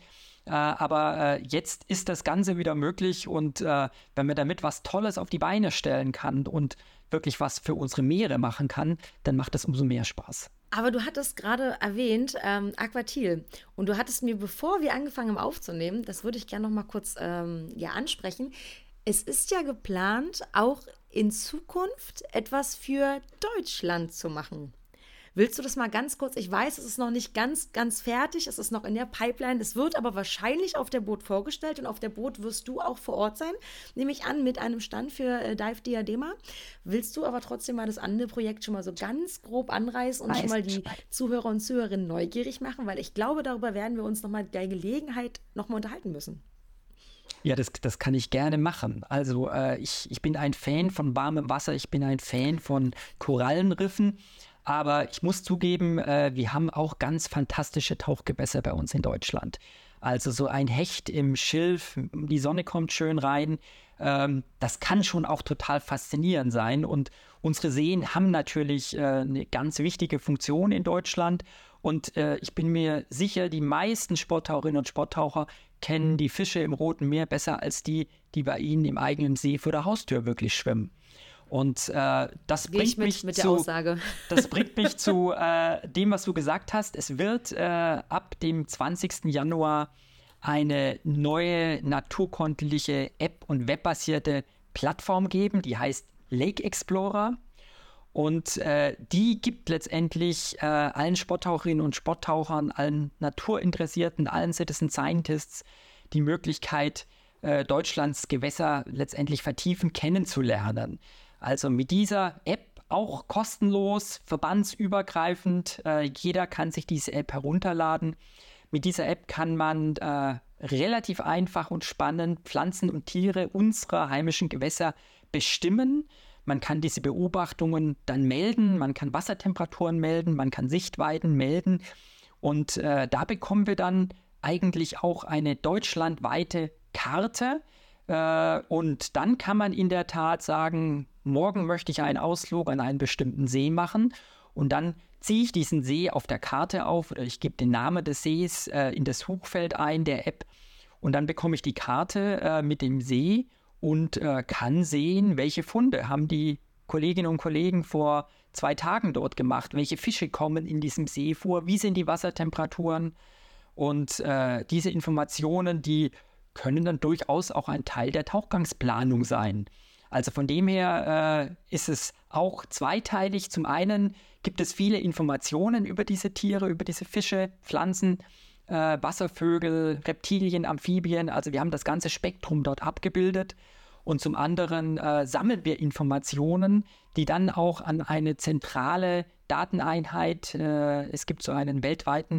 Aber jetzt ist das Ganze wieder möglich. Und wenn man damit was Tolles auf die Beine stellen kann und wirklich was für unsere Meere machen kann, dann macht das umso mehr Spaß. Aber du hattest gerade erwähnt, Aquatil. Und du hattest mir, bevor wir angefangen haben aufzunehmen, das würde ich gerne noch mal kurz ansprechen. Es ist ja geplant, auch in Zukunft etwas für Deutschland zu machen. Willst du das mal ganz kurz? Ich weiß, es ist noch nicht ganz, ganz fertig. Es ist noch in der Pipeline. Es wird aber wahrscheinlich auf der Boot vorgestellt. Und auf der Boot wirst du auch vor Ort sein, nehme ich an, mit einem Stand für Dive Diadema. Willst du aber trotzdem mal das andere Projekt schon mal so ganz grob anreißen und schon mal die Zuhörer und Zuhörerinnen neugierig machen? Weil ich glaube, darüber werden wir uns nochmal bei Gelegenheit nochmal unterhalten müssen. Ja, das kann ich gerne machen. Also ich bin ein Fan von warmem Wasser, ich bin ein Fan von Korallenriffen, aber ich muss zugeben, wir haben auch ganz fantastische Tauchgewässer bei uns in Deutschland. Also so ein Hecht im Schilf, die Sonne kommt schön rein, das kann schon auch total faszinierend sein. Und unsere Seen haben natürlich eine ganz wichtige Funktion in Deutschland. Und ich bin mir sicher, die meisten Sporttaucherinnen und Sporttaucher kennen die Fische im Roten Meer besser als die bei ihnen im eigenen See vor der Haustür wirklich schwimmen. Und das Gehe ich bringt mich mit der Aussage. Das bringt mich zu dem, was du gesagt hast. Es wird ab dem 20. Januar eine neue naturkundliche App und webbasierte Plattform geben, die heißt Lake Explorer. Und die gibt letztendlich allen Sporttaucherinnen und Sporttauchern, allen Naturinteressierten, allen Citizen Scientists die Möglichkeit, Deutschlands Gewässer letztendlich vertiefen kennenzulernen. Also mit dieser App auch kostenlos, verbandsübergreifend. Jeder kann sich diese App herunterladen. Mit dieser App kann man relativ einfach und spannend Pflanzen und Tiere unserer heimischen Gewässer bestimmen. Man kann diese Beobachtungen dann melden, man kann Wassertemperaturen melden, man kann Sichtweiten melden. Und da bekommen wir dann eigentlich auch eine deutschlandweite Karte. Und dann kann man in der Tat sagen, morgen möchte ich einen Ausflug an einen bestimmten See machen. Und dann ziehe ich diesen See auf der Karte auf oder ich gebe den Namen des Sees in das Suchfeld ein der App und dann bekomme ich die Karte mit dem See und kann sehen, welche Funde haben die Kolleginnen und Kollegen vor 2 Tagen dort gemacht, welche Fische kommen in diesem See vor, wie sind die Wassertemperaturen und diese Informationen, die können dann durchaus auch ein Teil der Tauchgangsplanung sein. Also von dem her ist es auch zweiteilig. Zum einen gibt es viele Informationen über diese Tiere, über diese Fische, Pflanzen, Wasservögel, Reptilien, Amphibien. Also wir haben das ganze Spektrum dort abgebildet. Und zum anderen sammeln wir Informationen, die dann auch an eine zentrale Dateneinheit, es gibt so einen weltweiten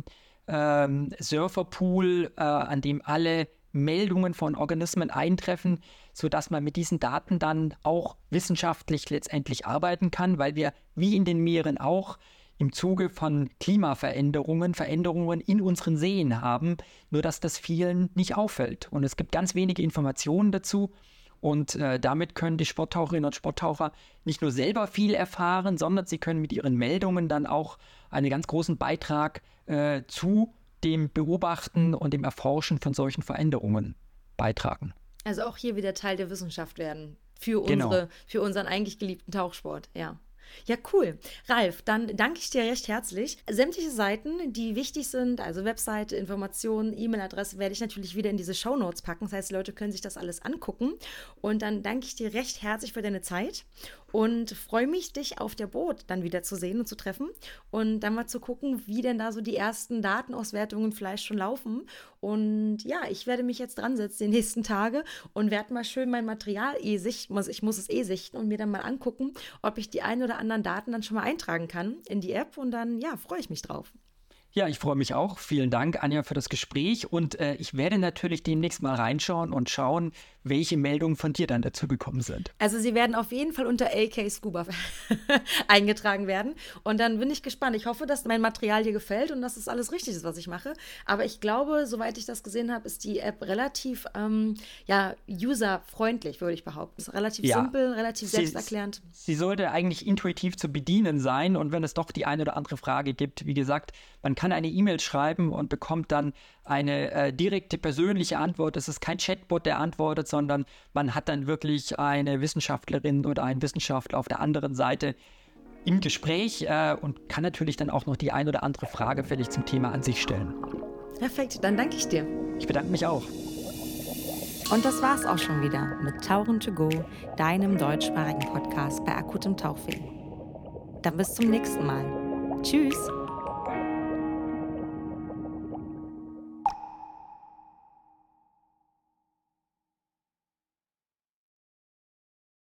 Surferpool, an dem alle Meldungen von Organismen eintreffen, sodass man mit diesen Daten dann auch wissenschaftlich letztendlich arbeiten kann, weil wir, wie in den Meeren auch, im Zuge von Klimaveränderungen, Veränderungen in unseren Seen haben, nur dass das vielen nicht auffällt. Und es gibt ganz wenige Informationen dazu und damit können die Sporttaucherinnen und Sporttaucher nicht nur selber viel erfahren, sondern sie können mit ihren Meldungen dann auch einen ganz großen Beitrag zu dem Beobachten und dem Erforschen von solchen Veränderungen beitragen. Also auch hier wieder Teil der Wissenschaft werden für unseren eigentlich geliebten Tauchsport, ja. Ja, cool. Ralf, dann danke ich dir recht herzlich. Sämtliche Seiten, die wichtig sind, also Webseite, Informationen, E-Mail-Adresse, werde ich natürlich wieder in diese Shownotes packen. Das heißt, die Leute können sich das alles angucken. Und dann danke ich dir recht herzlich für deine Zeit und freue mich, dich auf der Boot dann wieder zu sehen und zu treffen und dann mal zu gucken, wie denn da so die ersten Datenauswertungen vielleicht schon laufen. Und ja, ich werde mich jetzt dran setzen die nächsten Tage und werde mal schön mein Material sichten. Ich muss es sichten und mir dann mal angucken, ob ich die ein oder anderen Daten dann schon mal eintragen kann in die App und dann, ja, freue ich mich drauf. Ja, ich freue mich auch. Vielen Dank, Anja, für das Gespräch. Und ich werde natürlich demnächst mal reinschauen und schauen, welche Meldungen von dir dann dazu gekommen sind. Also sie werden auf jeden Fall unter AK Scuba eingetragen werden. Und dann bin ich gespannt. Ich hoffe, dass mein Material dir gefällt und dass es alles richtig ist, was ich mache. Aber ich glaube, soweit ich das gesehen habe, ist die App relativ userfreundlich, würde ich behaupten. Ist relativ simpel, relativ selbsterklärend. Sie sollte eigentlich intuitiv zu bedienen sein. Und wenn es doch die eine oder andere Frage gibt, wie gesagt, man kann eine E-Mail schreiben und bekommt dann eine direkte persönliche Antwort. Es ist kein Chatbot, der antwortet, sondern man hat dann wirklich eine Wissenschaftlerin oder einen Wissenschaftler auf der anderen Seite im Gespräch und kann natürlich dann auch noch die ein oder andere Frage fällig zum Thema an sich stellen. Perfekt, dann danke ich dir. Ich bedanke mich auch. Und das war's auch schon wieder mit Tauchen to go, deinem deutschsprachigen Podcast bei akutem Tauchfilm. Dann bis zum nächsten Mal. Tschüss!